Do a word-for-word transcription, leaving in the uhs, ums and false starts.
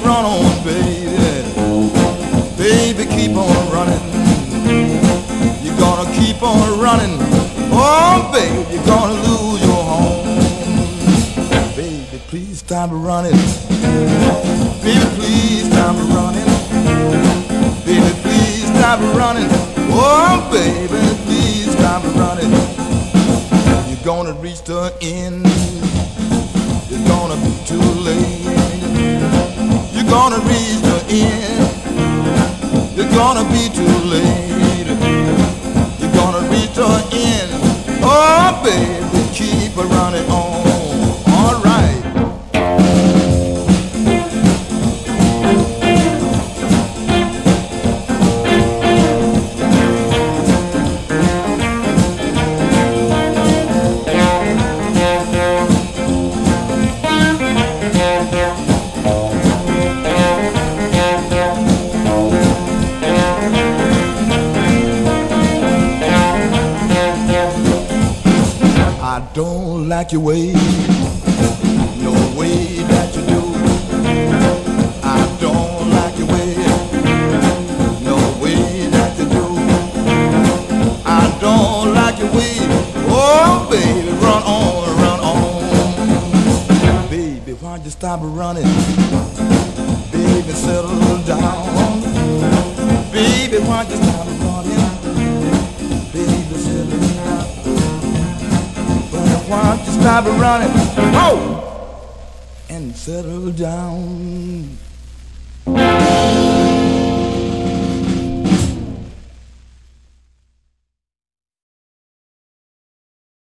run on, baby. Baby, keep on running. You're gonna keep on running. Oh, baby, you're gonna lose your home. Baby, please stop running. Baby, please stop running. Baby, please stop running. Oh, baby, please stop running. You're gonna reach the end. It's gonna be too late. You're gonna reach the end. It's gonna be too late. You're gonna reach the end. Oh, baby, keep running on. All right. I don't like your way, no way that you do. I don't like your way, no way that you do. I don't like your way, oh baby, run on, run on. Baby, why'd you stop running? Baby, settle down. Baby, why'd you stop running? Baby, settle down. Why don't you stop running? Oh! And settle down.